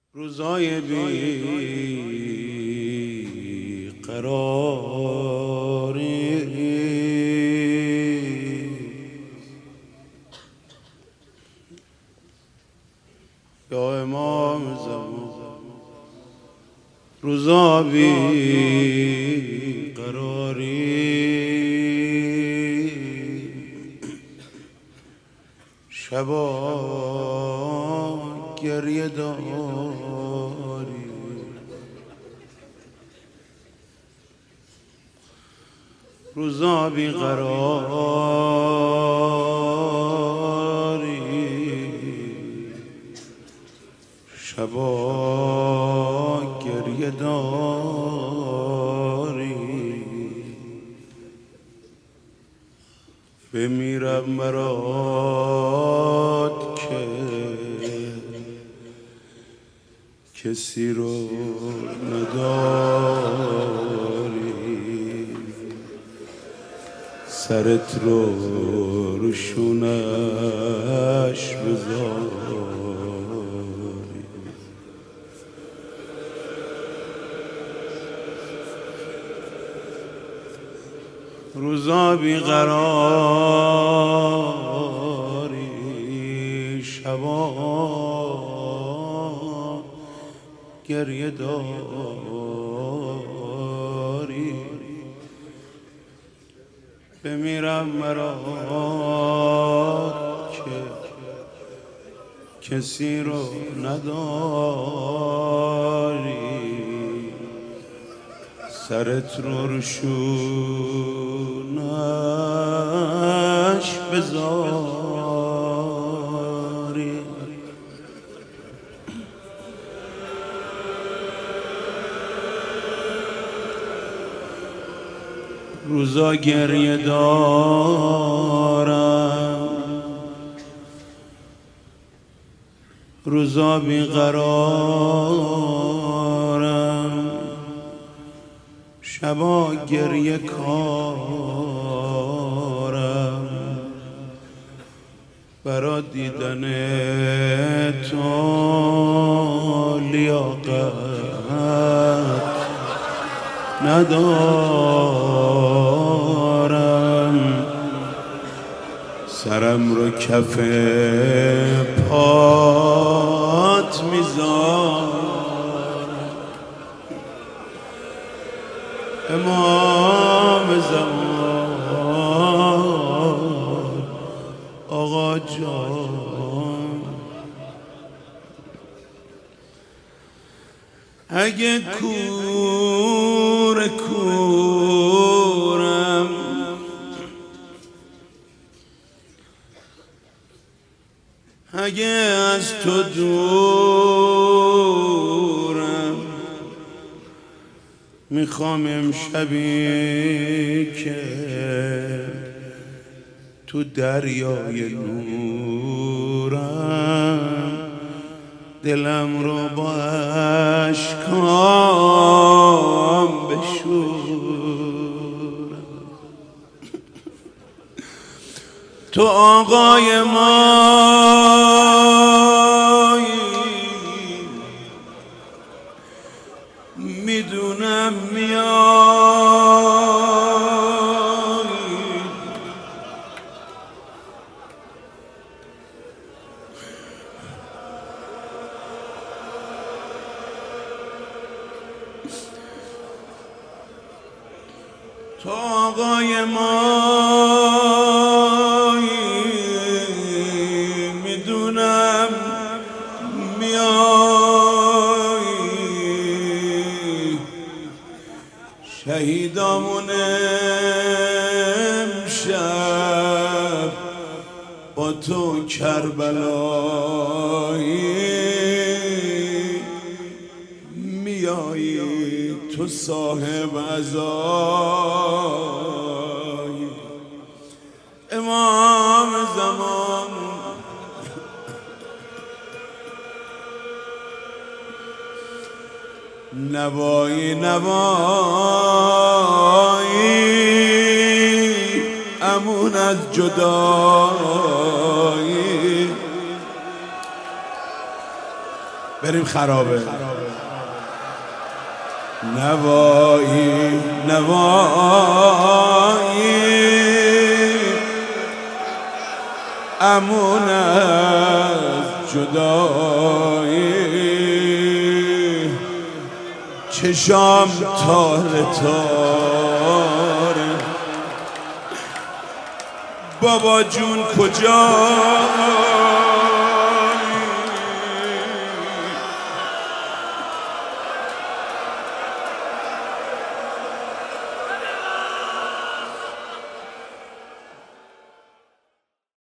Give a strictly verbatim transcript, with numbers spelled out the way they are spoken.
روزای بی قراری یا امام زمان، روزا بی قراری شبا گریه داری، روزا بی قراری شبا گریه داری. بمیرم برات که کسی رو نداری، سرت رو روشونش بذاری. روزا بیقراری شبا گریه داری. بمیرم مرا که کسی رو نداری، سرت رو روشونش بذاری. روزا گریه دارم، روزا بیقرارم، شبا گریه کارم، برا دیدن تو لیاقت ندارم، سرم رو کف پات میذارم. امام زمان آقا جان، اگه کور کورم اگه از تو دورم، میخوام امشبی که تو دریای نورم، دلم رو با اشکام بشورم. تو آقای مایی، میدونم میایی، تو آقای مایی، میدونم میایی. شهیدامون امشب با تو کربلایی، میایی تو صاحب عزایی. امام زمان نوایی نوایی امون از جدایی، به بریم خرابه. نوایی نوایی امون از جدایی، چشام تاره تاره بابا جون کجا